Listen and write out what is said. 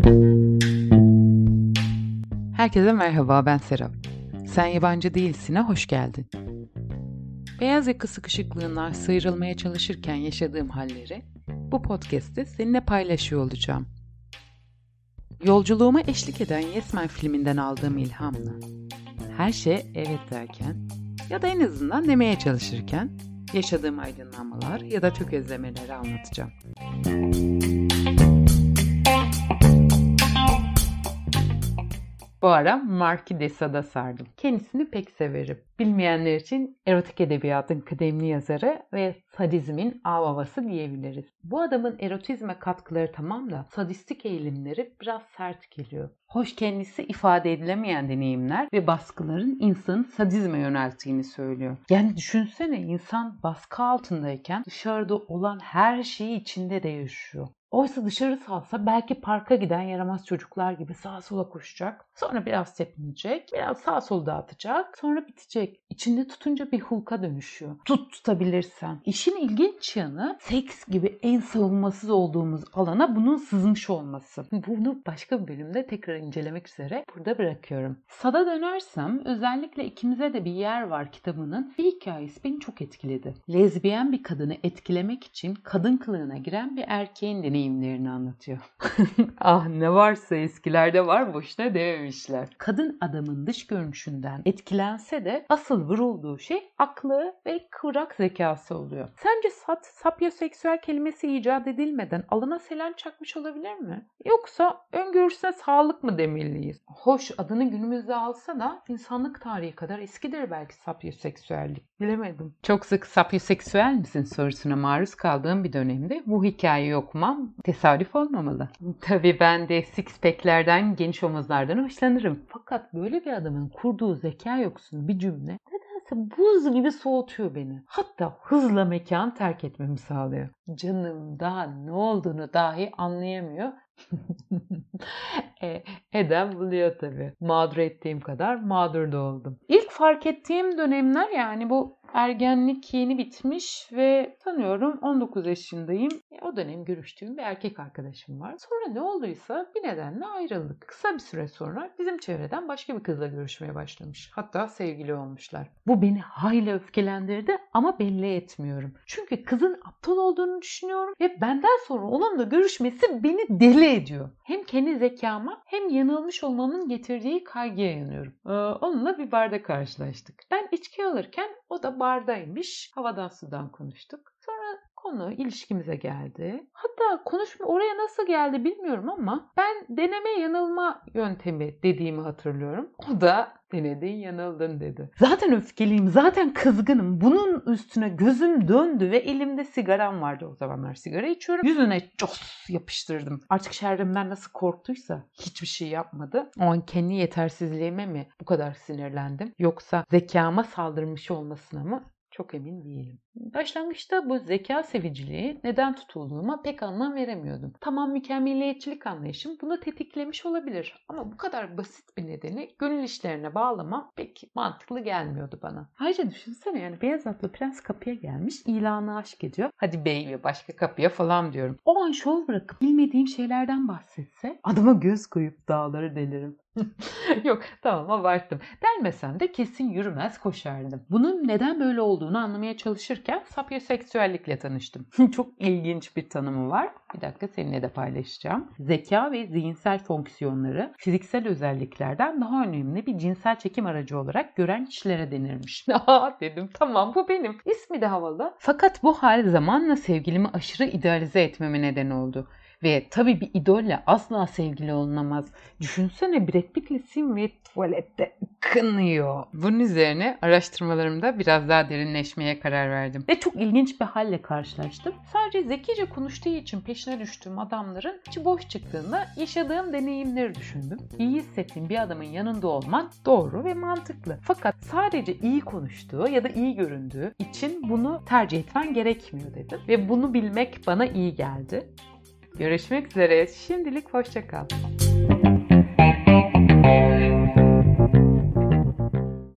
Herkese merhaba, ben Serap. Sen Yabancı Değilsin'e hoş geldin. Beyaz yaka sıkışıklığından sıyrılmaya çalışırken yaşadığım halleri bu podcast'te seninle paylaşıyor olacağım. Yolculuğuma eşlik eden Yes Man filminden aldığım ilhamla her şeye evet derken ya da en azından demeye çalışırken yaşadığım aydınlanmalar ya da tökezlemeleri anlatacağım. Bu ara Marquis de Sade'a sardım. Kendisini pek severim. Bilmeyenler için erotik edebiyatın kıdemli yazarı ve sadizmin ağababası diyebiliriz. Bu adamın erotizme katkıları tamam da sadistik eğilimleri biraz sert geliyor. Hoş kendisi ifade edilemeyen deneyimler ve baskıların insanı sadizme yönelttiğini söylüyor. Yani düşünsene, insan baskı altındayken dışarıda olan her şeyi içinde de yaşıyor. Oysa dışarı salsa belki parka giden yaramaz çocuklar gibi sağa sola koşacak. Sonra biraz tepinecek, biraz sağa sola dağıtacak, sonra bitecek. İçinde tutunca bir Hulk'a dönüşüyor. Tutabilirsen. İşin ilginç yanı seks gibi en savunmasız olduğumuz alana bunun sızmış olması. Bunu başka bir bölümde tekrar incelemek üzere burada bırakıyorum. Sad'a dönersem özellikle ikimize de bir yer var kitabının bir hikayesi beni çok etkiledi. Lezbiyen bir kadını etkilemek için kadın kılığına giren bir erkeğin deneyimlerini anlatıyor. Ah, ne varsa eskilerde var, boşuna dememişler. Kadın adamın dış görünüşünden etkilense de asıl vurulduğu şey aklı ve kıvrak zekası oluyor. Sence sapyoseksüel kelimesi icat edilmeden alına selen çakmış olabilir mi? Yoksa öngörüsüne sağlık mı demeliyiz? Hoş, adını günümüzde alsa da insanlık tarihi kadar eskidir belki sapyoseksüellik. Bilemedim. Çok sık sapyoseksüel misin sorusuna maruz kaldığım bir dönemde bu hikayeyi okumam tesadüf olmamalı. Tabii ben de six pack'lerden, geniş omuzlardan hoşlanırım. Fakat böyle bir adamın kurduğu zeka yoksunu bir cümle nedense buz gibi soğutuyor beni. Hatta hızla mekan terk etmemi sağlıyor. Canım daha ne olduğunu dahi anlayamıyor. Eden buluyor tabii. Mağdur ettiğim kadar mağdur da oldum. İlk fark ettiğim dönemler, yani bu ergenlik yeni bitmiş ve sanıyorum 19 yaşındayım. O dönem görüştüğüm bir erkek arkadaşım var. Sonra ne olduysa bir nedenle ayrıldık. Kısa bir süre sonra bizim çevreden başka bir kızla görüşmeye başlamış. Hatta sevgili olmuşlar. Bu beni hayli öfkelendirdi ama belli etmiyorum. Çünkü kızın aptal olduğunu düşünüyorum ve benden sonra onunla görüşmesi beni deli ediyor. Hem kendi zekama hem yanılmış olmamın getirdiği kaygıya yanıyorum. Onunla bir barda karşılaştık. Ben içki alırken o da bardaymış. Havadan sudan konuştuk. Sonra konu ilişkimize geldi. Hatta konuşma oraya nasıl geldi bilmiyorum ama ben deneme yanılma yöntemi dediğimi hatırlıyorum. O da denedin yanıldın dedi. Zaten öfkeliyim, zaten kızgınım. Bunun üstüne gözüm döndü ve elimde sigaram vardı, o zamanlar sigara içiyorum. Yüzüne cos yapıştırdım. Artık şerrimden nasıl korktuysa hiçbir şey yapmadı. O an kendi yetersizliğime mi bu kadar sinirlendim? Yoksa zekama saldırmış olmasına mı? Çok emin değilim. Başlangıçta bu zeka seviciliği neden tutulduğuma pek anlam veremiyordum. Tamam, mükemmeliyetçilik anlayışım bunu tetiklemiş olabilir. Ama bu kadar basit bir nedeni gönül işlerine bağlamam pek mantıklı gelmiyordu bana. Ayrıca düşünsene, yani beyaz atlı prens kapıya gelmiş, ilanı aşk ediyor. Hadi baby başka kapıya falan diyorum. O an şov bırakıp bilmediğim şeylerden bahsetse adıma göz koyup dağları delirim. Yok, tamam, abarttım. Delmesem de kesin yürümez koşardım. Bunun neden böyle olduğunu anlamaya çalışırken sapyoseksüellikle tanıştım. Çok ilginç bir tanımı var. Bir dakika, seninle de paylaşacağım. Zeka ve zihinsel fonksiyonları fiziksel özelliklerden daha önemli bir cinsel çekim aracı olarak gören kişilere denirmiş. Aha dedim, tamam, bu benim. İsmi de havalı. Fakat bu hal zamanla sevgilimi aşırı idealize etmeme neden oldu. Ve tabii bir idolle asla sevgili olunamaz. Düşünsene, Brad Pitt'le Simri tuvalette kınıyor. Bunun üzerine araştırmalarımda biraz daha derinleşmeye karar verdim. Ve çok ilginç bir halle karşılaştım. Sadece zekice konuştuğu için peşine düştüğüm adamların içi boş çıktığında yaşadığım deneyimleri düşündüm. İyi hissettiğim bir adamın yanında olmak doğru ve mantıklı. Fakat sadece iyi konuştuğu ya da iyi göründüğü için bunu tercih etmen gerekmiyor dedim. Ve bunu bilmek bana iyi geldi. Görüşmek üzere. Şimdilik hoşça kal.